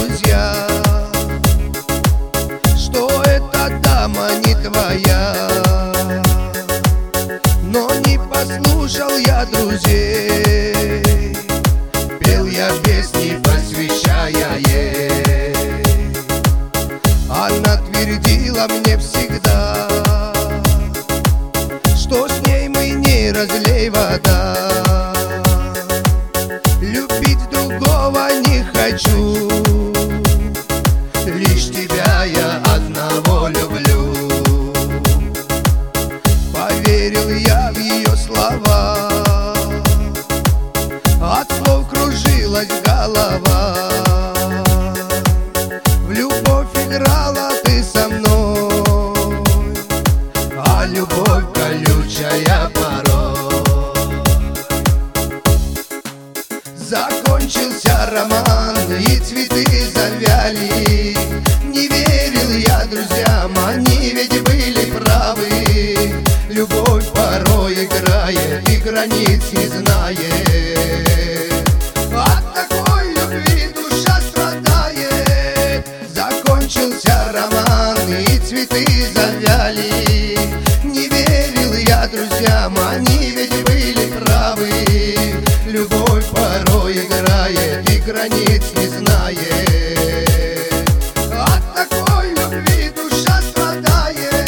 друзья, что эта дама не твоя. Но не послушал я друзей, пел я песни, посвящая ей. Она твердила мне всегда, что с ней мы не разлей вода. Любить другого не хочу, лишь тебя я одного люблю. Поверил я в ее слова, от слов кружилась голова. В любовь играла ты со мной, а любовь колючая порой. Закончился роман, и цветы завяли. Не верил я друзьям, они ведь были правы. Любовь порой играет и границ не знает. От такой любви душа страдает. Закончился роман, и цветы завяли. Не верил я друзьям, они ведь были правы. Любовь порой играет и границ не знает. От такой любви душа страдает.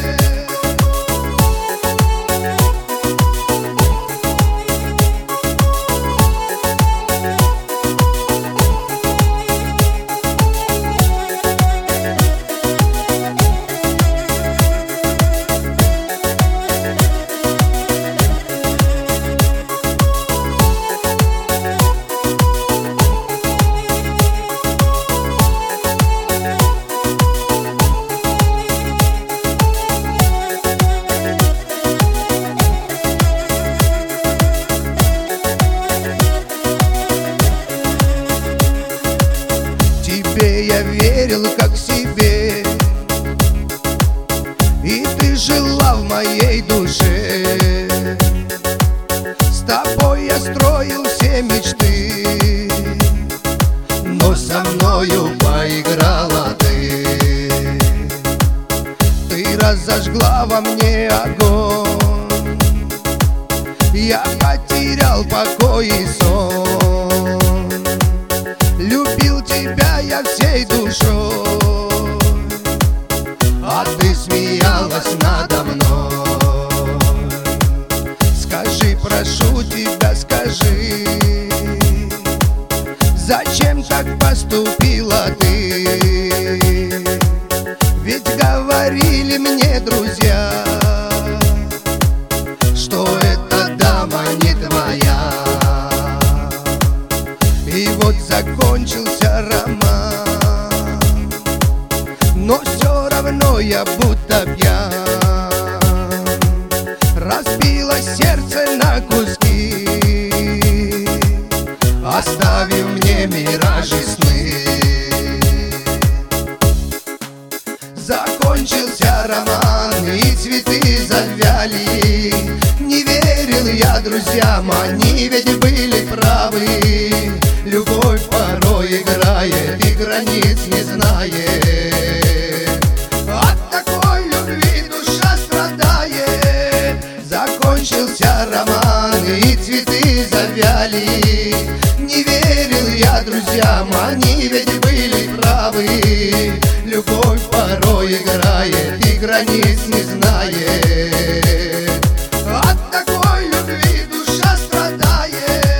Тебе я верил как себе, и ты жила в моей душе. С тобой я строил все мечты, но со мною поиграла ты. Ты разожгла во мне огонь, я потерял покой и сон. Любил тебя я всей душой, а ты смеялась надо мной. Скажи, прошу тебя, скажи, зачем так поступила ты? Ведь говорили мне друзья, что эта дама не твоя. И вот закончился роман, но все равно я будто пьян. Разбило сердце на куски, оставив мне миражи сны. Закончился роман, и цветы завяли. Не верил я друзьям, они ведь были правы. Любовь порой играет и границ не знает. От такой любви душа страдает. Закончился роман, и цветы завяли. Не верил я друзьям, они ведь были правы. Любовь порой играет и границ не знает. От такой любви душа страдает.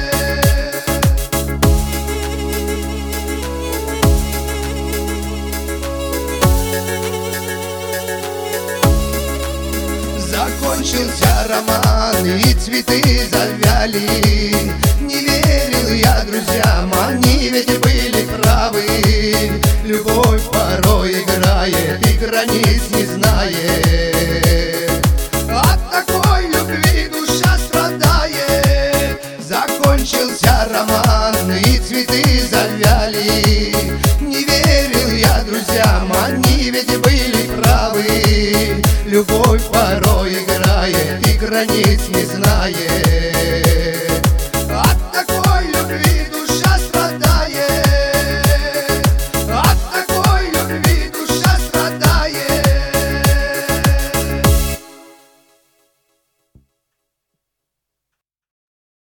Закончился роман, и цветы завяли. Не верил я друзьям, они ведь были правы. Любовь порой играет и границ не знает. От такой любви душа страдает. Закончился роман, и цветы завяли. Не верил я друзьям, они ведь были правы. Любовь порой играет и границ